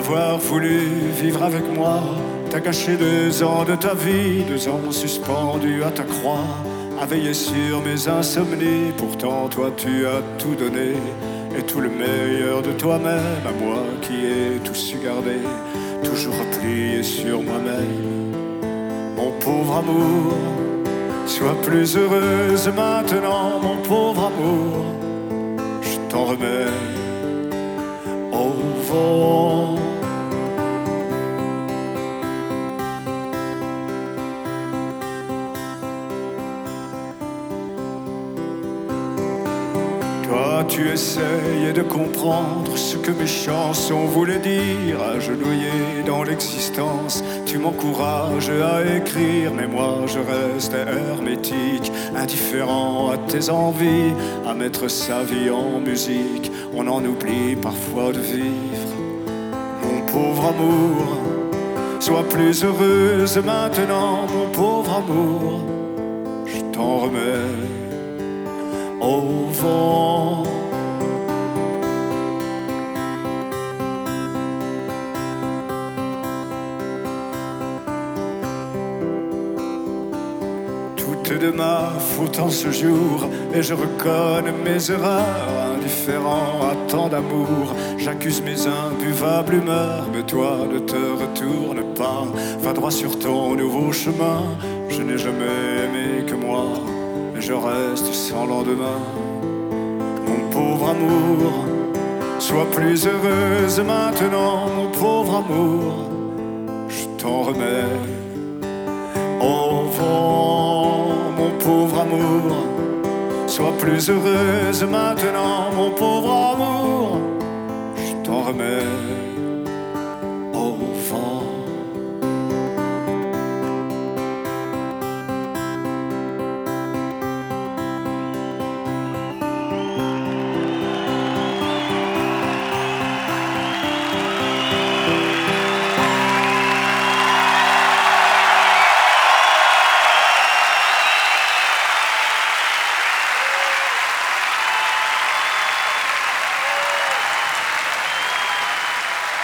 avoir voulu vivre avec moi. T'as gâché 2 ans de ta vie, 2 ans suspendus à ta croix, à veiller sur mes insomnies. Pourtant toi tu as tout donné, et tout le meilleur de toi-même, à moi qui ai tout su garder, toujours replié sur moi-même. Mon pauvre amour, sois plus heureuse maintenant, mon pauvre amour, je t'en remets au vent. Toi, tu essayes de comprendre ce que mes chansons voulaient dire, agenouillé dans l'existence. Tu m'encourages à écrire, mais moi je reste hermétique, indifférent à tes envies, à mettre sa vie en musique. On en oublie parfois de vivre. Mon pauvre amour, sois plus heureuse maintenant, mon pauvre amour, je t'en remets au vent. Tout est de ma faute en ce jour, et je reconnais mes erreurs. Indifférent à tant d'amour, j'accuse mes imbuvables humeurs. Mais toi ne te retourne pas, va droit sur ton nouveau chemin. Je n'ai jamais aimé que moi, et je reste sans lendemain. Mon pauvre amour, sois plus heureuse maintenant, mon pauvre amour, je t'en remets au vent. Mon pauvre amour, sois plus heureuse maintenant, mon pauvre amour, je t'en remets